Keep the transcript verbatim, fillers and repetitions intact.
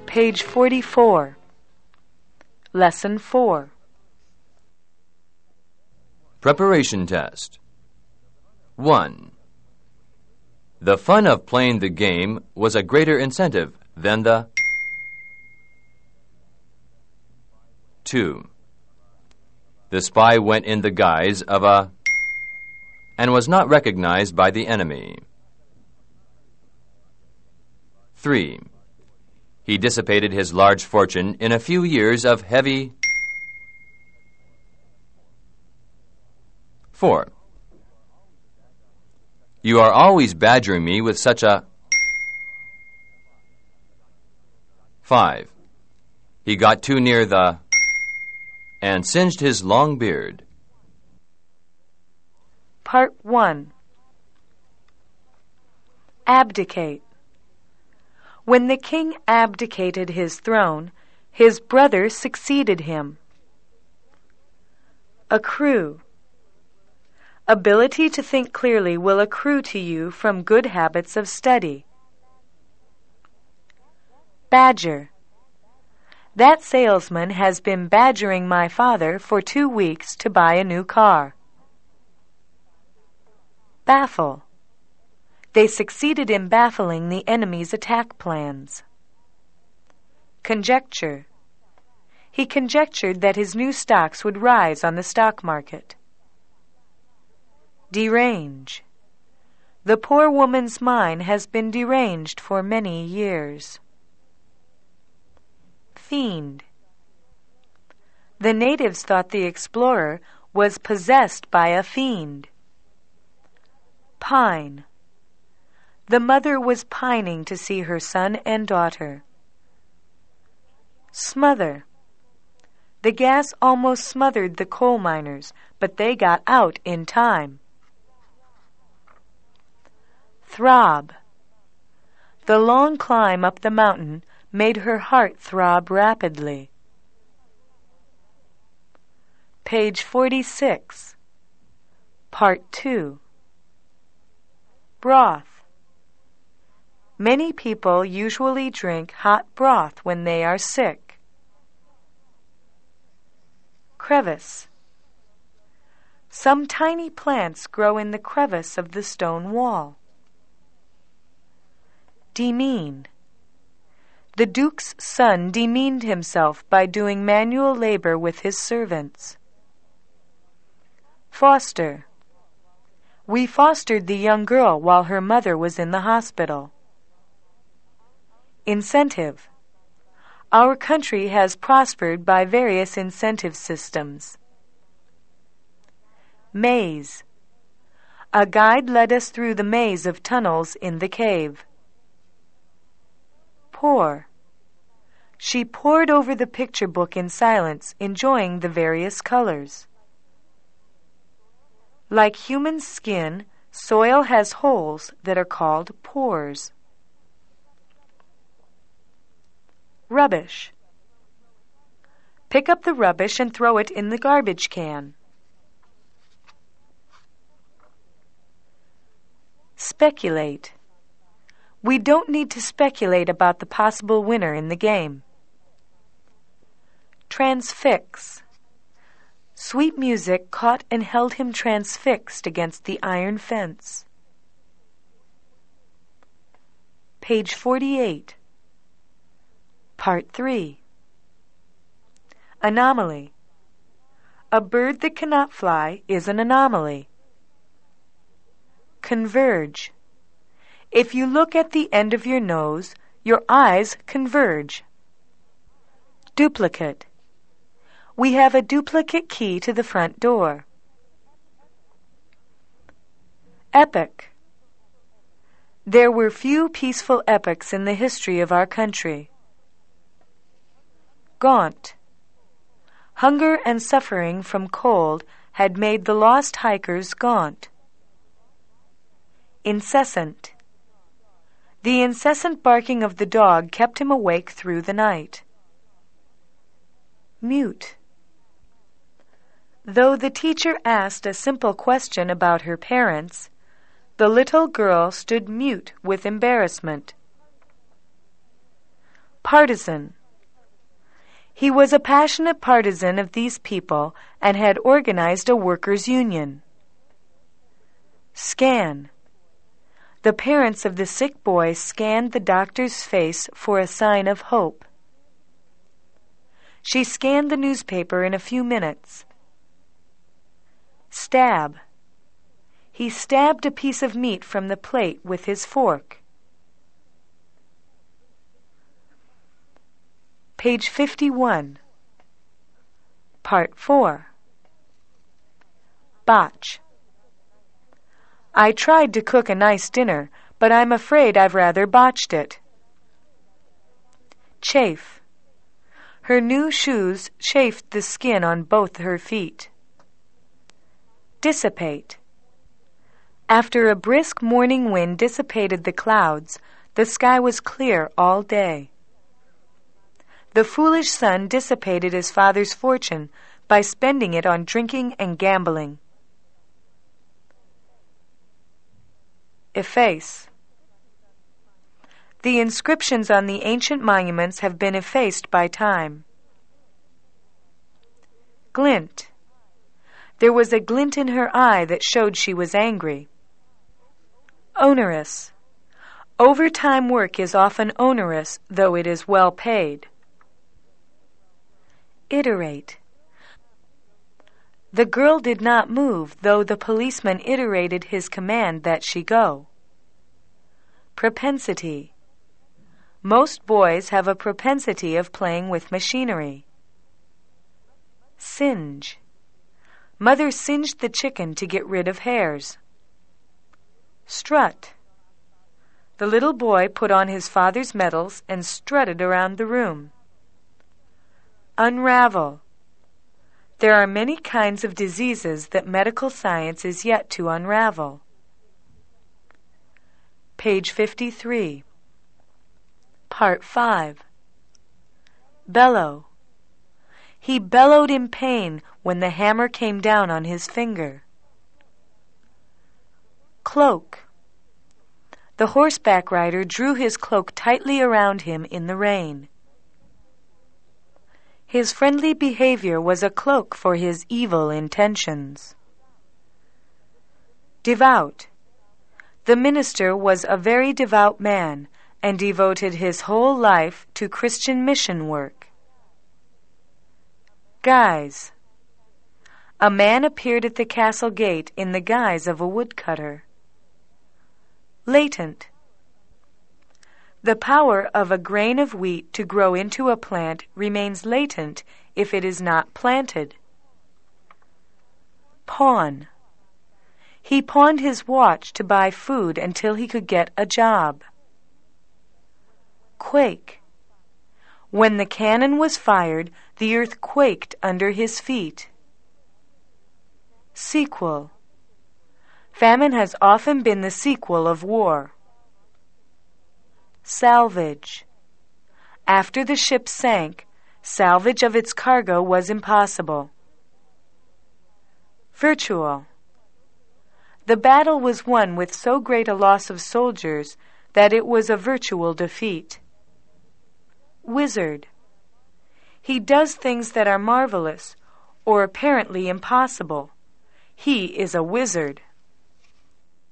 Page forty-four. Lesson four. Preparation test. one. The fun of playing the game was a greater incentive than the two. The spy went in the guise of a and was not recognized by the enemy. three. He dissipated his large fortune in a few years of heavy. four. You are always badgering me with such a. five. He got too near the and singed his long beard. Part one. Abdicate. When the king abdicated his throne, his brother succeeded him. Accrue. Ability to think clearly will accrue to you from good habits of study. Badger. That salesman has been badgering my father for two weeks to buy a new car. Baffle. They succeeded in baffling the enemy's attack plans. Conjecture. He conjectured that his new stocks would rise on the stock market. Derange. The poor woman's mind has been deranged for many years. Fiend. The natives thought the explorer was possessed by a fiend. Pine. The mother was pining to see her son and daughter. Smother. The gas almost smothered the coal miners, but they got out in time. Throb. The long climb up the mountain made her heart throb rapidly. Page forty-six. Part two. Broth. Many people usually drink hot broth when they are sick. Crevice. Some tiny plants grow in the crevice of the stone wall. Demean. The duke's son demeaned himself by doing manual labor with his servants. Foster. We fostered the young girl while her mother was in the hospital. Incentive. Our country has prospered by various incentive systems. Maze. A guide led us through the maze of tunnels in the cave. Pour. She pored over the picture book in silence, enjoying the various colors. Like human skin, soil has holes that are called pores. Rubbish. Pick up the rubbish and throw it in the garbage can. Speculate. We don't need to speculate about the possible winner in the game. Transfix. Sweet music caught and held him transfixed against the iron fence. Page forty-eight. Part three. Anomaly. A bird that cannot fly is an anomaly. Converge. If you look at the end of your nose, your eyes converge. Duplicate. We have a duplicate key to the front door. Epoch. There were few peaceful epochs in the history of our country. Gaunt. Hunger and suffering from cold had made the lost hikers gaunt. Incessant. The incessant barking of the dog kept him awake through the night. Mute. Though the teacher asked a simple question about her parents, the little girl stood mute with embarrassment. Partisan. He was a passionate partisan of these people and had organized a workers' union. Scan. The parents of the sick boy scanned the doctor's face for a sign of hope. She scanned the newspaper in a few minutes. Stab. He stabbed a piece of meat from the plate with his fork. Page fifty-one. Part four. Botch. I tried to cook a nice dinner, but I'm afraid I've rather botched it. Chafe. Her new shoes chafed the skin on both her feet. Dissipate. After a brisk morning wind dissipated the clouds, the sky was clear all day. The foolish son dissipated his father's fortune by spending it on drinking and gambling. Efface. The inscriptions on the ancient monuments have been effaced by time. Glint. There was a glint in her eye that showed she was angry. Onerous. Overtime work is often onerous, though it is well paid. Iterate. The girl did not move, though the policeman iterated his command that she go. Propensity. Most boys have a propensity of playing with machinery. Singe. Mother singed the chicken to get rid of hairs. Strut. The little boy put on his father's medals and strutted around the room. Unravel. There are many kinds of diseases that medical science is yet to unravel. Page fifty-three. Part five. Bellow. He bellowed in pain when the hammer came down on his finger. Cloak. The horseback rider drew his cloak tightly around him in the rain. His friendly behavior was a cloak for his evil intentions. Devout. The minister was a very devout man and devoted his whole life to Christian mission work. Guise. A man appeared at the castle gate in the guise of a woodcutter. Latent. The power of a grain of wheat to grow into a plant remains latent if it is not planted. Pawn. He pawned his watch to buy food until he could get a job. Quake. When the cannon was fired, the earth quaked under his feet. Sequel. Famine has often been the sequel of war. Salvage. After the ship sank, salvage of its cargo was impossible. Virtual. The battle was won with so great a loss of soldiers that it was a virtual defeat. Wizard. He does things that are marvelous or apparently impossible. He is a wizard.